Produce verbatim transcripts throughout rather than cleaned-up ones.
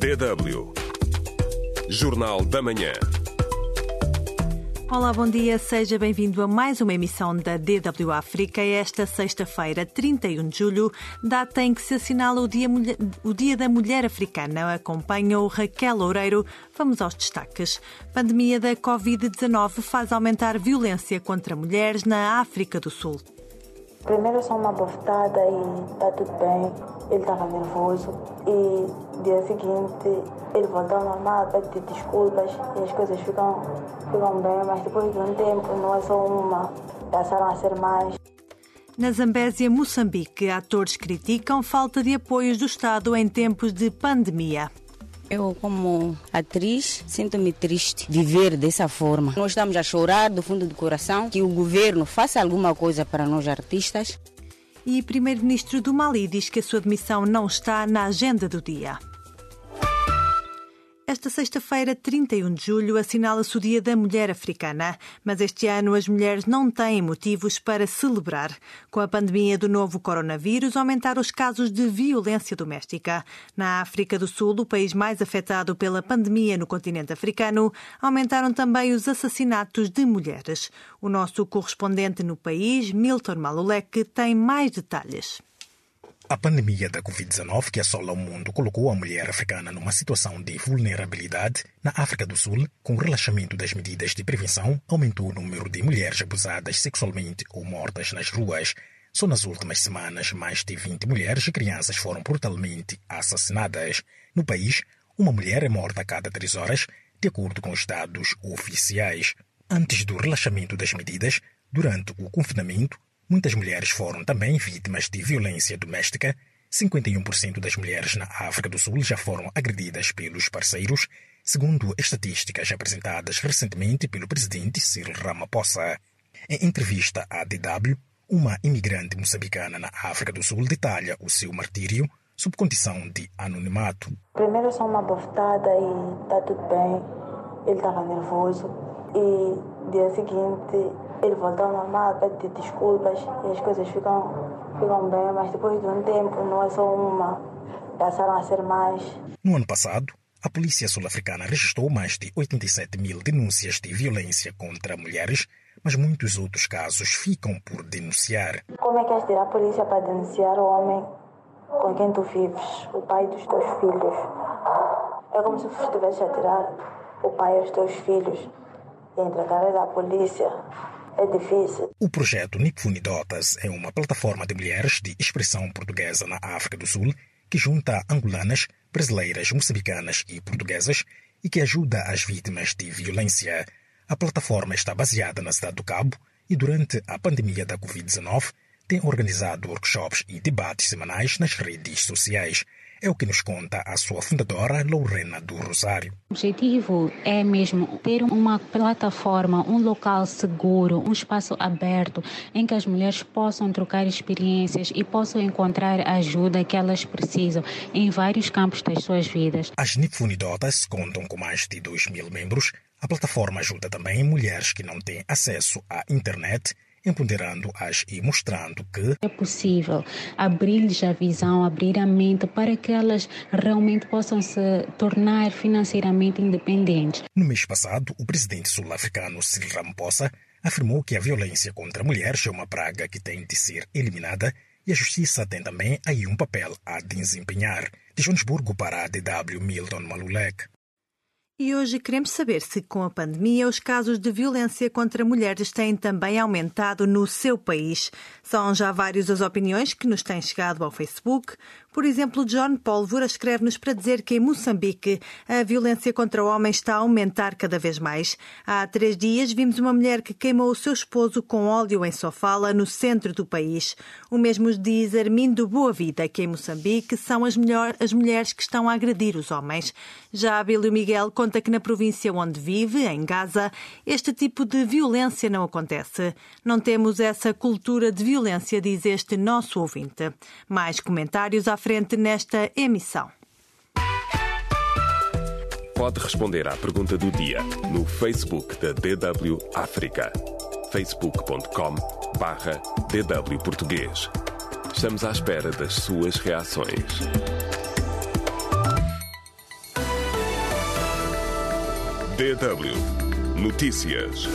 D W. Jornal da Manhã. Olá, bom dia. Seja bem-vindo a mais uma emissão da D W África. Esta sexta-feira, trinta e um de julho, data em que se assinala o Dia, Mulher... o Dia da Mulher Africana. Acompanha-o Raquel Loureiro. Vamos aos destaques. Pandemia da covid dezanove faz aumentar violência contra mulheres na África do Sul. Primeiro só uma bofetada e está tudo bem. Ele estava nervoso e dia seguinte ele voltou ao normal, pede desculpas e as coisas ficam, ficam bem, mas depois de um tempo não é só uma, passaram a ser mais. Na Zambésia, Moçambique, atores criticam falta de apoios do Estado em tempos de pandemia. Eu, como atriz, sinto-me triste viver dessa forma. Nós estamos a chorar do fundo do coração que o governo faça alguma coisa para nós artistas. E o primeiro-ministro do Mali diz que a sua demissão não está na agenda do dia. Esta sexta-feira, trinta e um de julho, assinala-se o Dia da Mulher Africana, mas este ano as mulheres não têm motivos para celebrar. Com a pandemia do novo coronavírus, aumentaram os casos de violência doméstica. Na África do Sul, o país mais afetado pela pandemia no continente africano, aumentaram também os assassinatos de mulheres. O nosso correspondente no país, Milton Maluleke, tem mais detalhes. A pandemia da covid dezanove que assola o mundo colocou a mulher africana numa situação de vulnerabilidade. Na África do Sul, com o relaxamento das medidas de prevenção, aumentou o número de mulheres abusadas sexualmente ou mortas nas ruas. Só nas últimas semanas, mais de vinte mulheres e crianças foram brutalmente assassinadas. No país, uma mulher é morta a cada três horas, de acordo com os dados oficiais. Antes do relaxamento das medidas, durante o confinamento, muitas mulheres foram também vítimas de violência doméstica. cinquenta e um por cento das mulheres na África do Sul já foram agredidas pelos parceiros, segundo estatísticas apresentadas recentemente pelo presidente Cyril Ramaphosa. Em entrevista à D W, uma imigrante moçambicana na África do Sul detalha o seu martírio sob condição de anonimato. Primeiro só uma bofetada e está tudo bem. Ele estava nervoso e dia seguinte ele voltou ao normal, pede desculpas e as coisas ficam, ficam bem, mas depois de um tempo não é só uma, passaram a ser mais. No ano passado, a polícia sul-africana registrou mais de oitenta e sete mil denúncias de violência contra mulheres, mas muitos outros casos ficam por denunciar. Como é que és tirar a polícia para denunciar o homem com quem tu vives, o pai dos teus filhos? É como se estivesse a tirar o pai aos teus filhos e entregar a polícia. É difícil. O projeto Nipfunidotas é uma plataforma de mulheres de expressão portuguesa na África do Sul que junta angolanas, brasileiras, moçambicanas e portuguesas e que ajuda as vítimas de violência. A plataforma está baseada na cidade do Cabo e durante a pandemia da covid dezanove tem organizado workshops e debates semanais nas redes sociais. É o que nos conta a sua fundadora, Lorena do Rosário. O objetivo é mesmo ter uma plataforma, um local seguro, um espaço aberto em que as mulheres possam trocar experiências e possam encontrar a ajuda que elas precisam em vários campos das suas vidas. As Nipfunidotas contam com mais de dois mil membros. A plataforma ajuda também mulheres que não têm acesso à internet, empoderando-as e mostrando que é possível abrir-lhes a visão, abrir a mente para que elas realmente possam se tornar financeiramente independentes. No mês passado, o presidente sul-africano Cyril Ramaphosa afirmou que a violência contra mulheres é uma praga que tem de ser eliminada e a justiça tem também aí um papel a desempenhar. De Joanesburgo para a D W, Milton Maluleke. E hoje queremos saber se, com a pandemia, os casos de violência contra mulheres têm também aumentado no seu país. São já várias as opiniões que nos têm chegado ao Facebook. Por exemplo, John Pólvora escreve-nos para dizer que em Moçambique a violência contra o homem está a aumentar cada vez mais. Há três dias vimos uma mulher que queimou o seu esposo com óleo em Sofala, no centro do país. O mesmo diz Armindo Boa Vida, que em Moçambique são as, melhor, as mulheres que estão a agredir os homens. Já Abílio Miguel conta que na província onde vive, em Gaza, este tipo de violência não acontece. Não temos essa cultura de violência, diz este nosso ouvinte. Mais comentários à frente nesta emissão. Pode responder à pergunta do dia no Facebook da D W África. facebook ponto com barra D W Português. Estamos à espera das suas reações. D W Notícias.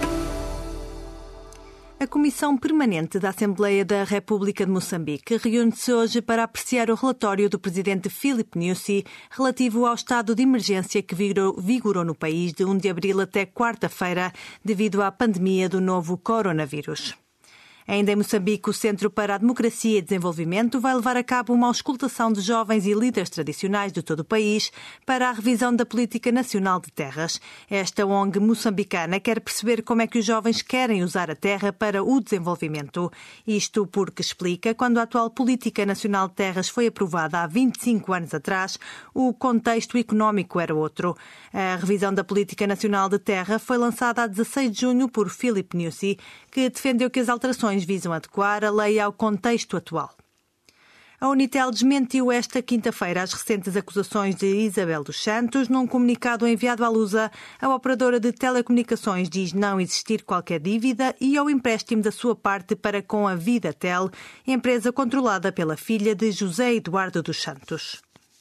A Comissão Permanente da Assembleia da República de Moçambique reúne-se hoje para apreciar o relatório do presidente Filipe Nyusi relativo ao estado de emergência que vigorou, vigorou no país de primeiro de abril até quarta-feira devido à pandemia do novo coronavírus. Ainda em Moçambique, o Centro para a Democracia e Desenvolvimento vai levar a cabo uma auscultação de jovens e líderes tradicionais de todo o país para a revisão da Política Nacional de Terras. Esta O N G moçambicana quer perceber como é que os jovens querem usar a terra para o desenvolvimento. Isto porque, explica, quando a atual Política Nacional de Terras foi aprovada há vinte e cinco anos atrás, o contexto económico era outro. A revisão da Política Nacional de Terra foi lançada a dezasseis de junho por Filipe Nyusi, que defendeu que as alterações visam adequar a lei ao contexto atual. A Unitel desmentiu esta quinta-feira as recentes acusações de Isabel dos Santos. Num comunicado enviado à Lusa, a operadora de telecomunicações diz não existir qualquer dívida e ao empréstimo da sua parte para com a Vidatel, empresa controlada pela filha de José Eduardo dos Santos.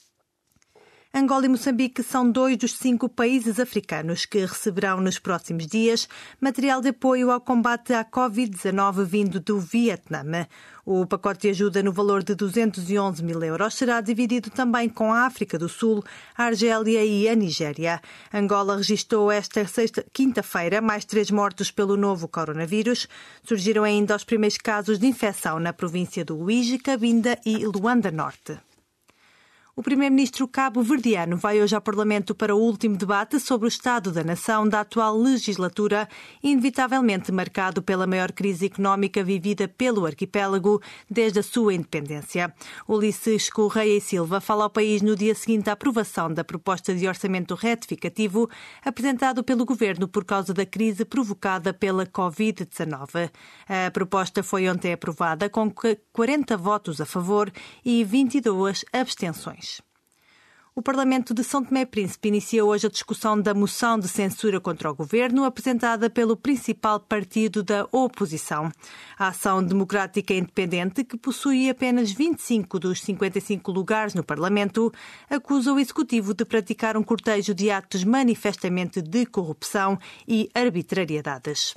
Angola e Moçambique são dois dos cinco países africanos que receberão nos próximos dias material de apoio ao combate à covid dezanove vindo do Vietnã. O pacote de ajuda no valor de duzentos e onze mil euros será dividido também com a África do Sul, a Argélia e a Nigéria. Angola registrou esta sexta, quinta-feira mais três mortos pelo novo coronavírus. Surgiram ainda os primeiros casos de infecção na província do Luís, Cabinda e Luanda Norte. O primeiro-ministro cabo-verdiano vai hoje ao Parlamento para o último debate sobre o estado da nação da atual legislatura, inevitavelmente marcado pela maior crise económica vivida pelo arquipélago desde a sua independência. Ulisses Correia e Silva fala ao país no dia seguinte à aprovação da proposta de orçamento retificativo apresentado pelo governo por causa da crise provocada pela covid dezanove. A proposta foi ontem aprovada com quarenta votos a favor e vinte e duas abstenções. O Parlamento de São Tomé e Príncipe inicia hoje a discussão da moção de censura contra o governo apresentada pelo principal partido da oposição. A Ação Democrática Independente, que possui apenas vinte e cinco dos cinquenta e cinco lugares no Parlamento, acusa o Executivo de praticar um cortejo de atos manifestamente de corrupção e arbitrariedades.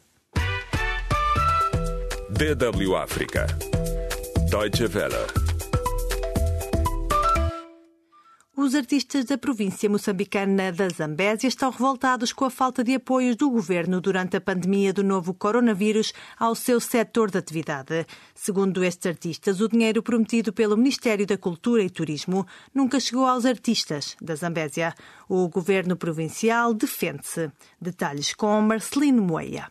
D W África. Deutsche Welle. Os artistas da província moçambicana da Zambésia estão revoltados com a falta de apoios do governo durante a pandemia do novo coronavírus ao seu setor de atividade. Segundo estes artistas, o dinheiro prometido pelo Ministério da Cultura e Turismo nunca chegou aos artistas da Zambésia. O governo provincial defende-se. Detalhes com Marcelino Moeia.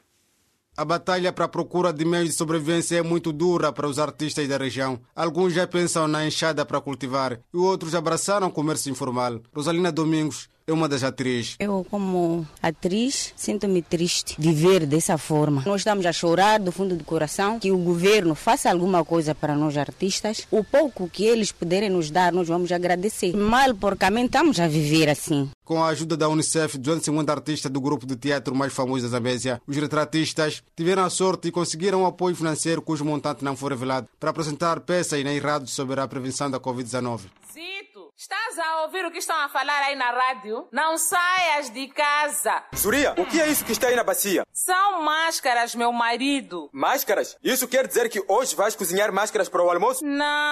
A batalha para a procura de meios de sobrevivência é muito dura para os artistas da região. Alguns já pensam na enxada para cultivar e outros abraçaram o comércio informal. Rosalina Domingos é uma das atrizes. Eu, como atriz, sinto-me triste de ver dessa forma. Nós estamos a chorar do fundo do coração que o governo faça alguma coisa para nós artistas. O pouco que eles puderem nos dar, nós vamos agradecer. Mal porcamente estamos a viver assim. Com a ajuda da Unicef, duzentos e cinquenta artistas do grupo de teatro mais famoso da Zambésia, os retratistas tiveram a sorte e conseguiram um apoio financeiro cujo montante não foi revelado para apresentar peças narradas sobre a prevenção da covid dezanove. Zito, estás a ouvir o que estão a falar aí na rádio? Não saias de casa. Zuria, o que é isso que está aí na bacia? São máscaras, meu marido. Máscaras? Isso quer dizer que hoje vais cozinhar máscaras para o almoço?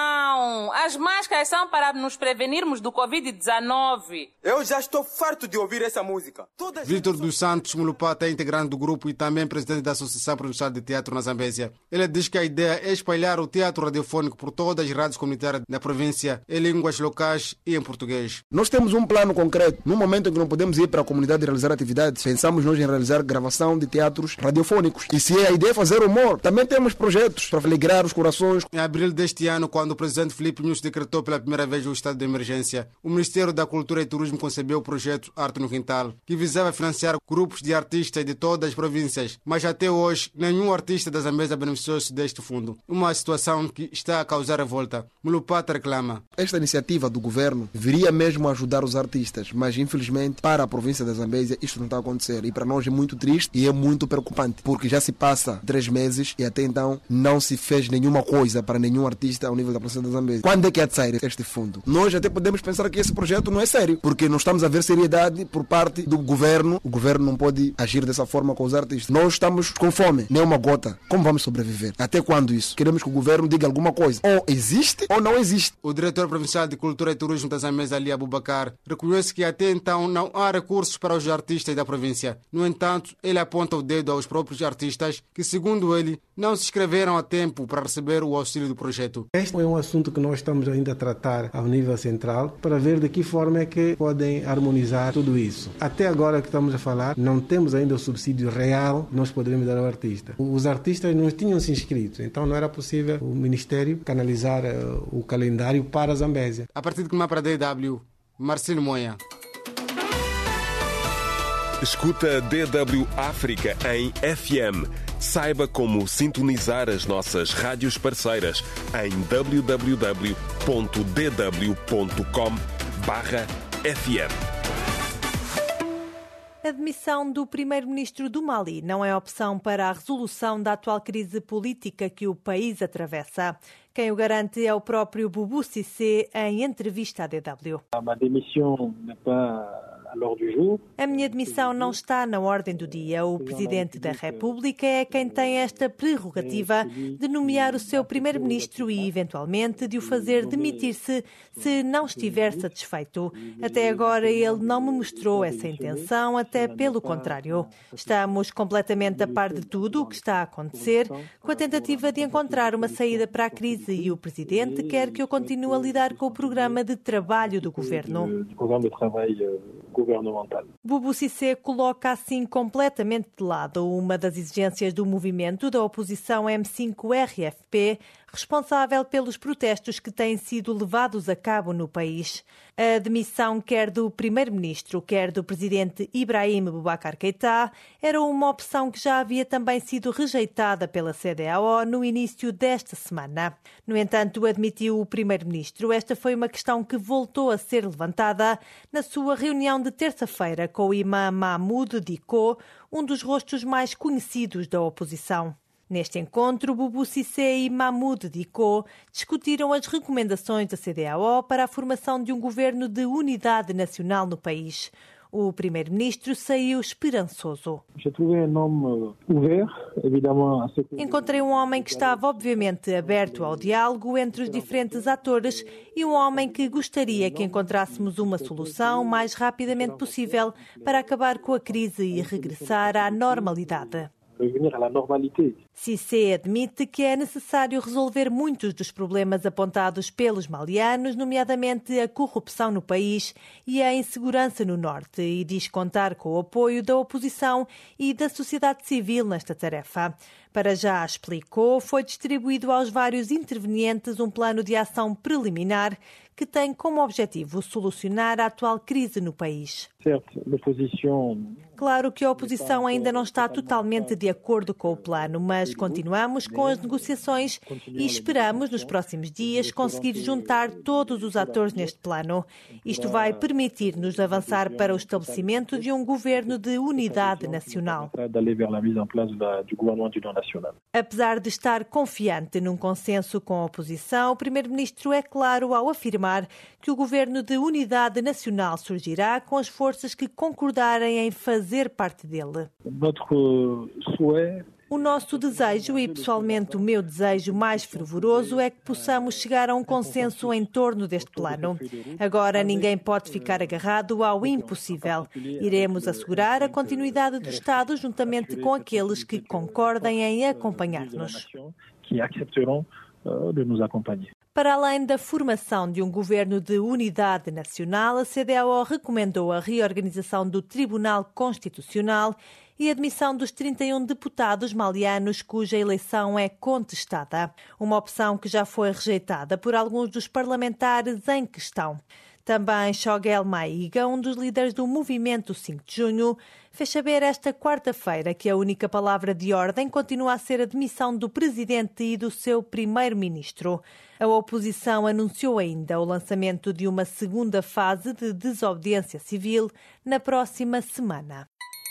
Não, as máscaras são para nos prevenirmos do covid dezanove. Eu já estou farto de ouvir essa música. Toda Vítor dos Santos Mulupata é integrante do grupo e também presidente da Associação Provincial de Teatro na Zambésia. Ele diz que a ideia é espalhar o teatro radiofónico por todas as rádios comunitárias da província em línguas locais e em português. Nós temos um plano concreto. No momento em que não podemos ir para a comunidade realizar atividades, pensamos nós em realizar gravação de teatros radiofónicos. E se a ideia é fazer humor, também temos projetos para alegrar os corações. Em abril deste ano, quando o presidente Filipe Nyusi decretou pela primeira vez o estado de emergência, o Ministério da Cultura e Turismo concebeu o projeto Arte no Quintal, que visava financiar grupos de artistas de todas as províncias. Mas até hoje, nenhum artista da Zambésia beneficiou-se deste fundo. Uma situação que está a causar revolta. Mulupata reclama. Esta iniciativa do governo deveria mesmo ajudar os artistas, mas infelizmente para a província da Zambésia isto não está a acontecer e para nós é muito triste e é muito preocupante, porque já se passa três meses e até então não se fez nenhuma coisa para nenhum artista ao nível da província da Zambésia. Quando é que há de sair este fundo? Nós até podemos pensar que esse projeto não é sério, porque não estamos a ver seriedade por parte do governo. O governo não pode agir dessa forma com os artistas. Nós estamos com fome, nem uma gota. Como vamos sobreviver? Até quando isso? Queremos que o governo diga alguma coisa. Ou existe ou não existe. O diretor provincial de Cultura e Turismo da Zambésia, Ali Abubakar, reconhece que até então não há recursos para os artistas da província. No entanto, ele aponta o dedo aos próprios artistas que, segundo ele, não se inscreveram a tempo para receber o auxílio do projeto. Este é um assunto que nós estamos ainda a tratar ao nível central para ver de que forma é que podem harmonizar tudo isso. Até agora que estamos a falar, não temos ainda o subsídio real que nós poderíamos dar ao artista. Os artistas não tinham se inscrito, então não era possível o Ministério canalizar uh, o calendário para a Zambésia. A partir de Cumá para a D W, Marcelo Moia. Escuta D W África em F M. Saiba como sintonizar as nossas rádios parceiras em w w w ponto d w ponto com barra f m. A demissão do primeiro-ministro do Mali não é opção para a resolução da atual crise política que o país atravessa. Quem o garante é o próprio Boubou Cissé em entrevista à D W. Ma démission n'est pas à l'ordre du jour. A minha demissão não está na ordem do dia. O Presidente da República é quem tem esta prerrogativa de nomear o seu primeiro-ministro e, eventualmente, de o fazer demitir-se se não estiver satisfeito. Até agora ele não me mostrou essa intenção, até pelo contrário. Estamos completamente a par de tudo o que está a acontecer, com a tentativa de encontrar uma saída para a crise e o Presidente quer que eu continue a lidar com o programa de trabalho do Governo. Boubou Cissé coloca assim completamente de lado uma das exigências do movimento da oposição M cinco R F P, responsável pelos protestos que têm sido levados a cabo no país. A demissão quer do primeiro-ministro, quer do presidente Ibrahim Boubacar Keïta era uma opção que já havia também sido rejeitada pela C D A O no início desta semana. No entanto, admitiu o primeiro-ministro, esta foi uma questão que voltou a ser levantada na sua reunião de terça-feira com o imã Mahmoud Dicko, um dos rostos mais conhecidos da oposição. Neste encontro, Boubou Cissé e Mahmoud Dicko discutiram as recomendações da C D A O para a formação de um governo de unidade nacional no país. O primeiro-ministro saiu esperançoso. Encontrei um homem que estava obviamente aberto ao diálogo entre os diferentes atores e um homem que gostaria que encontrássemos uma solução o mais rapidamente possível para acabar com a crise e regressar à normalidade. Cissé admite que é necessário resolver muitos dos problemas apontados pelos malianos, nomeadamente a corrupção no país e a insegurança no norte, e diz contar com o apoio da oposição e da sociedade civil nesta tarefa. Para já, explicou, foi distribuído aos vários intervenientes um plano de ação preliminar que tem como objetivo solucionar a atual crise no país. Claro que a oposição ainda não está totalmente de acordo com o plano, mas continuamos com as negociações e esperamos, nos próximos dias, conseguir juntar todos os atores neste plano. Isto vai permitir-nos avançar para o estabelecimento de um governo de unidade nacional. Apesar de estar confiante num consenso com a oposição, o primeiro-ministro é claro ao afirmar que o governo de unidade nacional surgirá com as forças que concordarem em fazer parte dele. O nosso desejo, e pessoalmente o meu desejo mais fervoroso, é que possamos chegar a um consenso em torno deste plano. Agora ninguém pode ficar agarrado ao impossível. Iremos assegurar a continuidade do Estado juntamente com aqueles que concordem em acompanhar-nos. Para além da formação de um governo de unidade nacional, a C D A O recomendou a reorganização do Tribunal Constitucional e a admissão dos trinta e um deputados malianos cuja eleição é contestada. Uma opção que já foi rejeitada por alguns dos parlamentares em questão. Também Choguel Maiga, um dos líderes do movimento cinco de junho, fez saber esta quarta-feira que a única palavra de ordem continua a ser a demissão do presidente e do seu primeiro-ministro. A oposição anunciou ainda o lançamento de uma segunda fase de desobediência civil na próxima semana.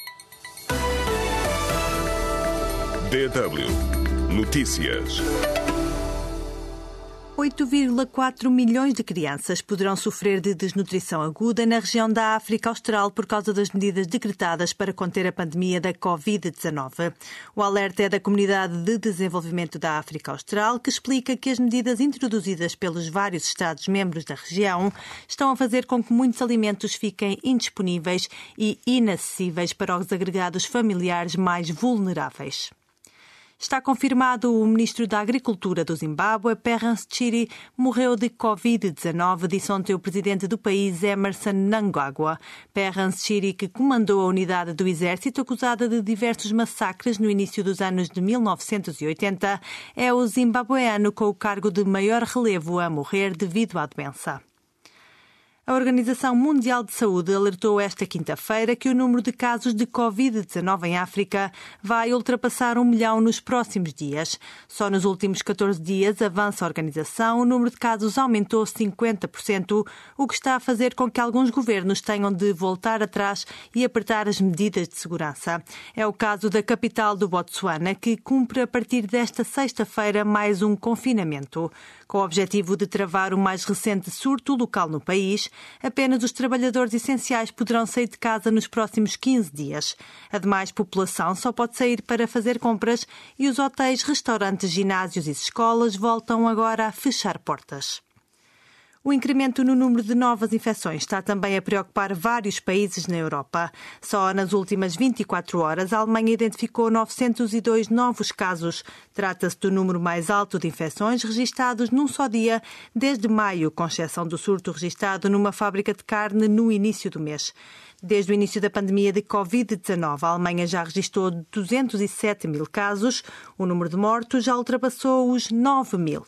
D W Notícias. oito vírgula quatro milhões de crianças poderão sofrer de desnutrição aguda na região da África Austral por causa das medidas decretadas para conter a pandemia da covid dezanove. O alerta é da Comunidade de Desenvolvimento da África Austral, que explica que as medidas introduzidas pelos vários Estados-membros da região estão a fazer com que muitos alimentos fiquem indisponíveis e inacessíveis para os agregados familiares mais vulneráveis. Está confirmado o ministro da Agricultura do Zimbábue, Perrance Chiri, morreu de covid dezanove, disse ontem o presidente do país, Emmerson Mnangagwa. Perrance Chiri, que comandou a unidade do exército acusada de diversos massacres no início dos anos de mil novecentos e oitenta, é o zimbabueano com o cargo de maior relevo a morrer devido à doença. A Organização Mundial de Saúde alertou esta quinta-feira que o número de casos de covid dezanove em África vai ultrapassar um milhão nos próximos dias. Só nos últimos catorze dias, avança a organização, o número de casos aumentou cinquenta por cento, o que está a fazer com que alguns governos tenham de voltar atrás e apertar as medidas de segurança. É o caso da capital do Botsuana, que cumpre a partir desta sexta-feira mais um confinamento. Com o objetivo de travar o mais recente surto local no país, apenas os trabalhadores essenciais poderão sair de casa nos próximos quinze dias. A demais população só pode sair para fazer compras e os hotéis, restaurantes, ginásios e escolas voltam agora a fechar portas. O incremento no número de novas infecções está também a preocupar vários países na Europa. Só nas últimas vinte e quatro horas, a Alemanha identificou novecentos e dois novos casos. Trata-se do número mais alto de infecções registados num só dia desde maio, com exceção do surto registado numa fábrica de carne no início do mês. Desde o início da pandemia de covid dezanove, a Alemanha já registrou duzentos e sete mil casos. O número de mortos já ultrapassou os nove mil.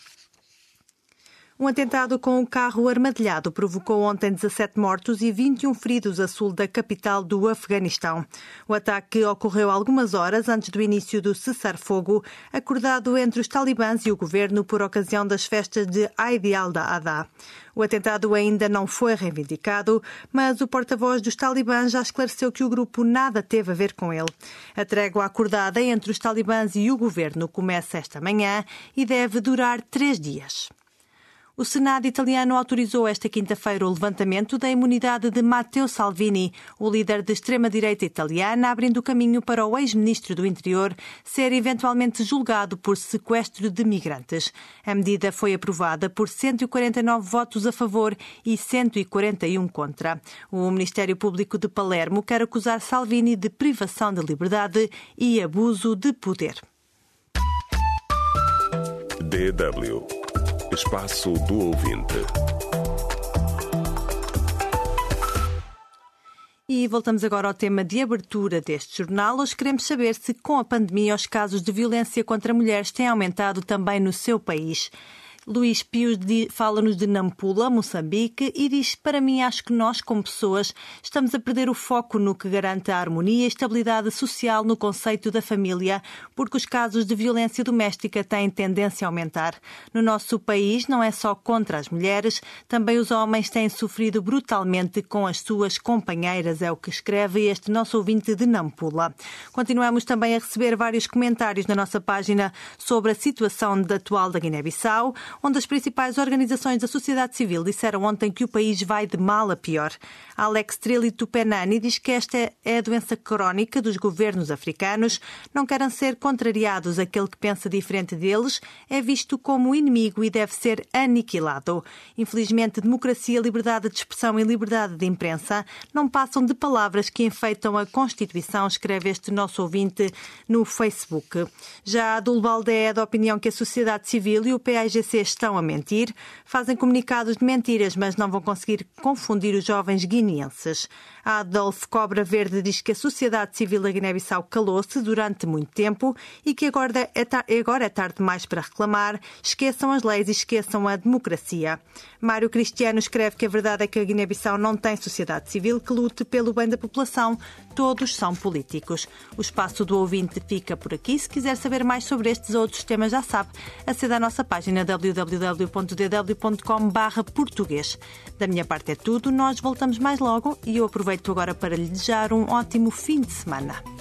Um atentado com um carro armadilhado provocou ontem dezassete mortos e vinte e um feridos a sul da capital do Afeganistão. O ataque ocorreu algumas horas antes do início do cessar-fogo, acordado entre os talibãs e o governo por ocasião das festas de Eid al-Adha. O atentado ainda não foi reivindicado, mas o porta-voz dos talibãs já esclareceu que o grupo nada teve a ver com ele. A trégua acordada entre os talibãs e o governo começa esta manhã e deve durar três dias. O Senado italiano autorizou esta quinta-feira o levantamento da imunidade de Matteo Salvini, o líder da extrema-direita italiana, abrindo caminho para o ex-ministro do Interior ser eventualmente julgado por sequestro de migrantes. A medida foi aprovada por cento e quarenta e nove votos a favor e cento e quarenta e um contra. O Ministério Público de Palermo quer acusar Salvini de privação de liberdade e abuso de poder. D W Espaço do Ouvinte. E voltamos agora ao tema de abertura deste jornal. Hoje queremos saber se, com a pandemia, os casos de violência contra mulheres têm aumentado também no seu país. Luís Pius fala-nos de Nampula, Moçambique, e diz: para mim, acho que nós, como pessoas, estamos a perder o foco no que garante a harmonia e estabilidade social no conceito da família, porque os casos de violência doméstica têm tendência a aumentar. No nosso país, não é só contra as mulheres, também os homens têm sofrido brutalmente com as suas companheiras, é o que escreve este nosso ouvinte de Nampula. Continuamos também a receber vários comentários na nossa página sobre a situação atual da Guiné-Bissau, onde as principais organizações da sociedade civil disseram ontem que o país vai de mal a pior. Alex Trilli Tupenani diz que esta é a doença crónica dos governos africanos. Não querem ser contrariados. Aquele que pensa diferente deles é visto como inimigo e deve ser aniquilado. Infelizmente, democracia, liberdade de expressão e liberdade de imprensa não passam de palavras que enfeitam a Constituição, escreve este nosso ouvinte no Facebook. Já a Dul Baldé é da opinião que a sociedade civil e o P A I G C estão a mentir. Fazem comunicados de mentiras, mas não vão conseguir confundir os jovens guineenses. A Adolfo Cobra Verde diz que a sociedade civil da Guiné-Bissau calou-se durante muito tempo e que agora é, tar- agora é tarde demais para reclamar. Esqueçam as leis e esqueçam a democracia. Mário Cristiano escreve que a verdade é que a Guiné-Bissau não tem sociedade civil que lute pelo bem da população. Todos são políticos. O espaço do ouvinte fica por aqui. Se quiser saber mais sobre estes outros temas, já sabe, aceda à nossa página w w w ponto d w ponto com barra português. Da minha parte é tudo. Nós voltamos mais logo e eu aproveito agora para lhe desejar um ótimo fim de semana.